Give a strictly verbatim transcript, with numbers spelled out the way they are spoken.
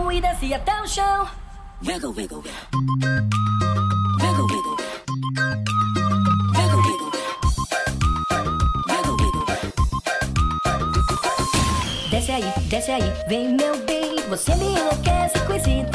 subiu e descia até o chão. Wiggle, wiggle, wiggle. Wiggle, wiggle, wiggle. Wiggle, wiggle, wiggle. Wiggle, wiggle, wiggle. Desce aí, desce aí, vem meu bem. Você me enlouquece com esse